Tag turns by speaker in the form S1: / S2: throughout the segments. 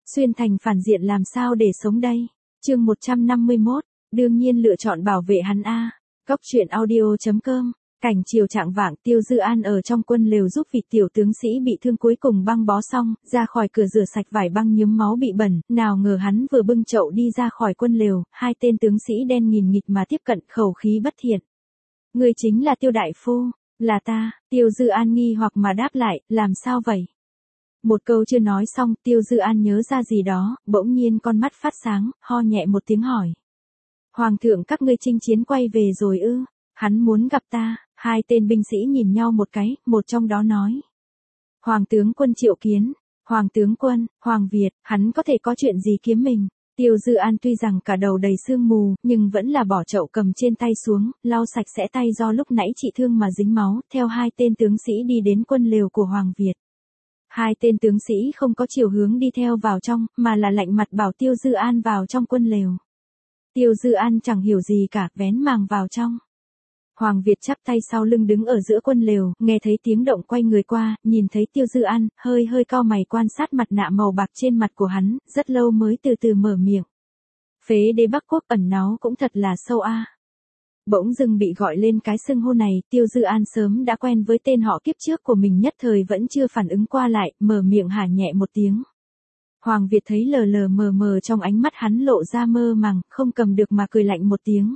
S1: Xuyên thành phản diện làm sao để sống đây? Chương 151, đương nhiên lựa chọn bảo vệ hắn a. Góc truyện audio.com. Cảnh chiều trạng vạng, Tiêu Dư An ở trong quân lều giúp vị tiểu tướng sĩ bị thương cuối cùng băng bó xong, ra khỏi cửa rửa sạch vải băng nhuốm máu bị bẩn, nào ngờ hắn vừa bưng chậu đi ra khỏi quân lều, hai tên tướng sĩ đen nghìn nghịt mà tiếp cận, khẩu khí bất thiện. Ngươi chính là Tiêu đại phu? Là ta. Tiêu Dư An nghi hoặc mà đáp lại, làm sao vậy? Một câu chưa nói xong, Tiêu Dư An nhớ ra gì đó, bỗng nhiên con mắt phát sáng, ho nhẹ một tiếng hỏi. Hoàng thượng các ngươi chinh chiến quay về rồi ư? Hắn muốn gặp ta. Hai tên binh sĩ nhìn nhau một cái, một trong đó nói. Hoàng tướng quân triệu kiến. Hoàng tướng quân, Hoàng Việt, hắn có thể có chuyện gì kiếm mình? Tiêu Dư An tuy rằng cả đầu đầy sương mù, nhưng vẫn là bỏ chậu cầm trên tay xuống, lau sạch sẽ tay do lúc nãy trị thương mà dính máu, theo hai tên tướng sĩ đi đến quân lều của Hoàng Việt. Hai tên tướng sĩ không có chiều hướng đi theo vào trong, mà là lạnh mặt bảo Tiêu Dư An vào trong quân lều. Tiêu Dư An chẳng hiểu gì cả, vén màng vào trong. Hoàng Việt chắp tay sau lưng đứng ở giữa quân lều, nghe thấy tiếng động quay người qua, nhìn thấy Tiêu Dư An, hơi cau mày quan sát mặt nạ màu bạc trên mặt của hắn, rất lâu mới từ từ mở miệng. Phế đế Bắc Quốc ẩn náu cũng thật là sâu a. Bỗng dưng bị gọi lên cái xưng hô này, Tiêu Dư An sớm đã quen với tên họ kiếp trước của mình, nhất thời vẫn chưa phản ứng qua lại, mở miệng hả nhẹ một tiếng. Hoàng Việt thấy lờ mờ trong ánh mắt hắn lộ ra mơ màng, không cầm được mà cười lạnh một tiếng.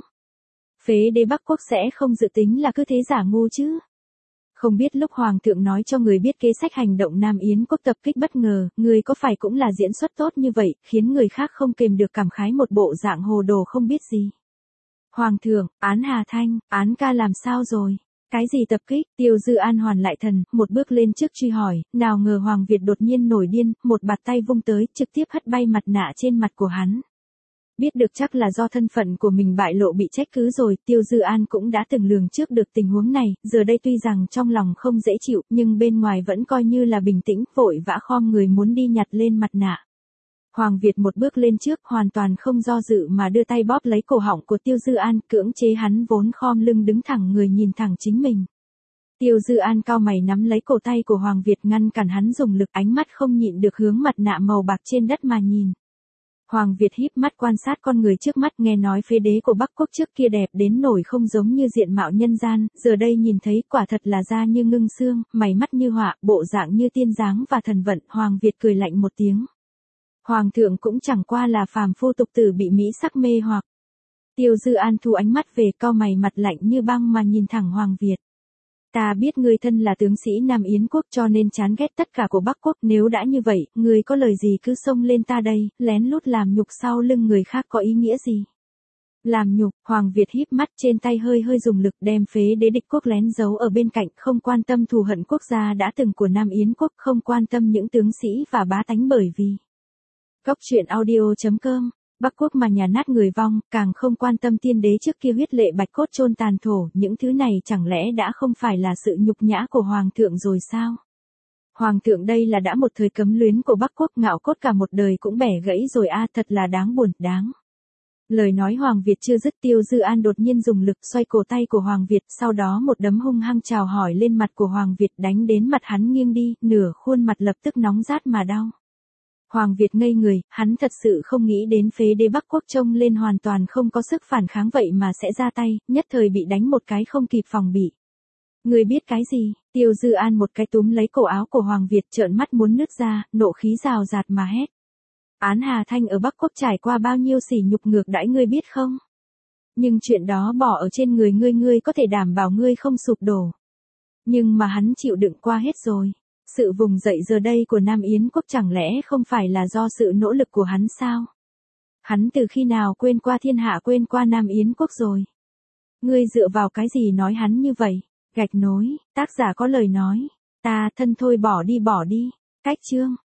S1: Phế đế Bắc Quốc sẽ không dự tính là cứ thế giả ngu chứ? Không biết lúc Hoàng thượng nói cho người biết kế sách hành động Nam Yến quốc tập kích bất ngờ, người có phải cũng là diễn xuất tốt như vậy, khiến người khác không kềm được cảm khái một bộ dạng hồ đồ không biết gì. Hoàng thượng, Án Hà Thanh, Án ca làm sao rồi? Cái gì tập kích? Tiêu Dư An hoàn lại thần, một bước lên trước truy hỏi, nào ngờ Hoàng Việt đột nhiên nổi điên, một bạt tay vung tới, trực tiếp hất bay mặt nạ trên mặt của hắn. Biết được chắc là do thân phận của mình bại lộ bị trách cứ rồi, Tiêu Dư An cũng đã từng lường trước được tình huống này, giờ đây tuy rằng trong lòng không dễ chịu, nhưng bên ngoài vẫn coi như là bình tĩnh, vội vã khom người muốn đi nhặt lên mặt nạ. Hoàng Việt một bước lên trước, hoàn toàn không do dự mà đưa tay bóp lấy cổ họng của Tiêu Dư An, cưỡng chế hắn vốn khom lưng đứng thẳng người nhìn thẳng chính mình. Tiêu Dư An cau mày nắm lấy cổ tay của Hoàng Việt ngăn cản hắn dùng lực, ánh mắt không nhịn được hướng mặt nạ màu bạc trên đất mà nhìn. Hoàng Việt híp mắt quan sát con người trước mắt, nghe nói phế đế của Bắc Quốc trước kia đẹp đến nổi không giống như diện mạo nhân gian, giờ đây nhìn thấy quả thật là da như ngưng xương, mày mắt như họa, bộ dạng như tiên dáng và thần vận. Hoàng Việt cười lạnh một tiếng. Hoàng thượng cũng chẳng qua là phàm phu tục tử bị mỹ sắc mê hoặc. Tiêu Dư An thu ánh mắt về, cau mày mặt lạnh như băng mà nhìn thẳng Hoàng Việt. Ta biết ngươi thân là tướng sĩ Nam Yến quốc cho nên chán ghét tất cả của Bắc Quốc, nếu đã như vậy, ngươi có lời gì cứ xông lên ta đây, lén lút làm nhục sau lưng người khác có ý nghĩa gì? Làm nhục? Hoàng Việt híp mắt, trên tay hơi dùng lực đem phế đế địch quốc lén giấu ở bên cạnh, không quan tâm thù hận quốc gia đã từng của Nam Yến quốc, không quan tâm những tướng sĩ và bá tánh bởi vì. Góc truyện audio.com. Bắc Quốc mà nhà nát người vong, càng không quan tâm tiên đế trước kia huyết lệ bạch cốt chôn tàn thổ, những thứ này chẳng lẽ đã không phải là sự nhục nhã của Hoàng thượng rồi sao? Hoàng thượng đây là đã một thời cấm luyến của Bắc Quốc, ngạo cốt cả một đời cũng bẻ gãy rồi a, thật là đáng buồn, đáng. Lời nói Hoàng Việt chưa dứt, Tiêu Dư An đột nhiên dùng lực xoay cổ tay của Hoàng Việt, sau đó một đấm hung hăng chào hỏi lên mặt của Hoàng Việt, đánh đến mặt hắn nghiêng đi, nửa khuôn mặt lập tức nóng rát mà đau. Hoàng Việt ngây người, hắn thật sự không nghĩ đến phế đế Bắc Quốc trông lên hoàn toàn không có sức phản kháng vậy mà sẽ ra tay, nhất thời bị đánh một cái không kịp phòng bị. Người biết cái gì? Tiêu Dư An một cái túm lấy cổ áo của Hoàng Việt, trợn mắt muốn nứt ra, nộ khí rào rạt mà hét. Án Hà Thanh ở Bắc Quốc trải qua bao nhiêu sỉ nhục ngược đãi ngươi biết không? Nhưng chuyện đó bỏ ở trên người ngươi có thể đảm bảo ngươi không sụp đổ. Nhưng mà hắn chịu đựng qua hết rồi. Sự vùng dậy giờ đây của Nam Yến quốc chẳng lẽ không phải là do sự nỗ lực của hắn sao? Hắn từ khi nào quên qua thiên hạ, quên qua Nam Yến quốc rồi? Ngươi dựa vào cái gì nói hắn như vậy? Gạch nối, tác giả có lời nói. Ta thân thôi bỏ đi. Cách chương.